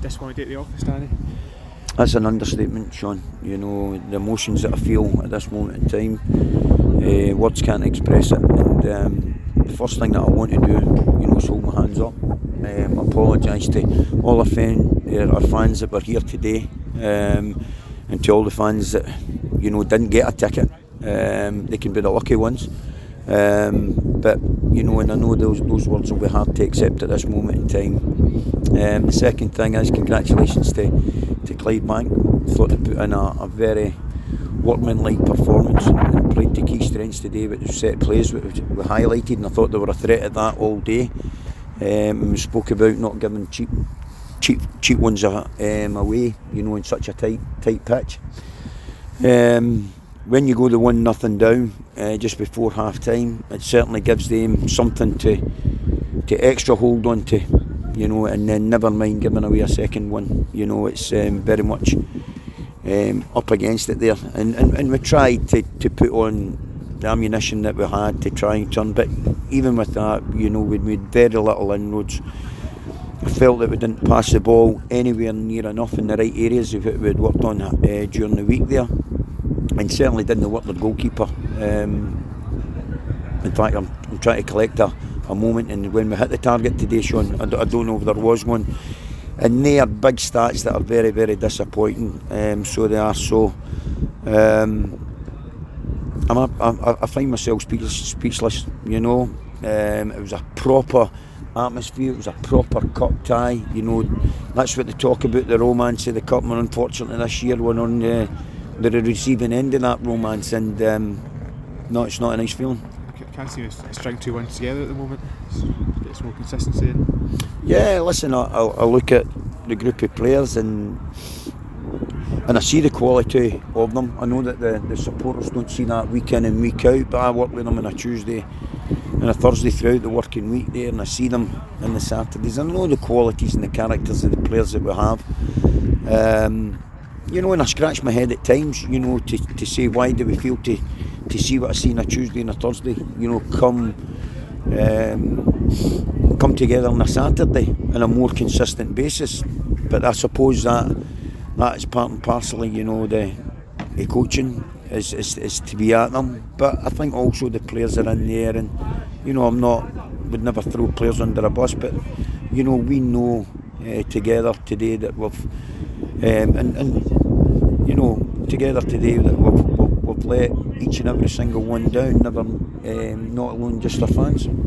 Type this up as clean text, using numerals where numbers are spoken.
disappointed at the office, Danny? That's an understatement, Sean. You know, the emotions that I feel at this moment in time, words can't express it. And the first thing that I want to do, you know, is hold my hands up. Apologise to all our fans that were here today, and to all the fans that, you know, didn't get a ticket. They can be the lucky ones. But, you know, and I know those words will be hard to accept at this moment in time. The second thing is congratulations to Clydebank. I thought they put in a very workmanlike performance and played to key strengths today, with the set plays we highlighted, and I thought they were a threat at that all day. We spoke about not giving cheap ones away, you know, in such a tight pitch. When you go the 1-0 down just before half time, it certainly gives them something to extra hold on to, you know, and then never mind giving away a second one. You know, it's very much up against it there, and we tried to put on the ammunition that we had to try and turn, but even with that, you know, we'd made very little inroads. I felt that we didn't pass the ball anywhere near enough in the right areas of what we'd worked on during the week there, and certainly didn't work the goalkeeper. In fact, I'm trying to collect a moment, and when we hit the target today, Sean, I don't know if there was one, and they are big stats that are very, very disappointing. So they are. So I find myself speechless. You know, it was a proper atmosphere. It was a proper cup tie. You know, that's what they talk about, the romance of the cup. And unfortunately, this year we're on the receiving end of that romance, and no, it's not a nice feeling. Can't seem to string 2 wins together at the moment. Get some more consistency in. Yeah, listen, I look at the group of players and I see the quality of them. I know that the supporters don't see that week in and week out, but I work with them on a Tuesday and a Thursday throughout the working week there, and I see them on the Saturdays. I know the qualities and the characters of the players that we have. You know, and I scratch my head at times, you know, to say, why do we feel to see what I see on a Tuesday and a Thursday, you know, come together on a Saturday on a more consistent basis. But I suppose that is part and parcel, you know, the coaching is to be at them. But I think also the players are in there, and, you know, would never throw players under a bus, but, you know, we know together today that we've you know, together today that we've let each and every single one down, never, not alone just our fans.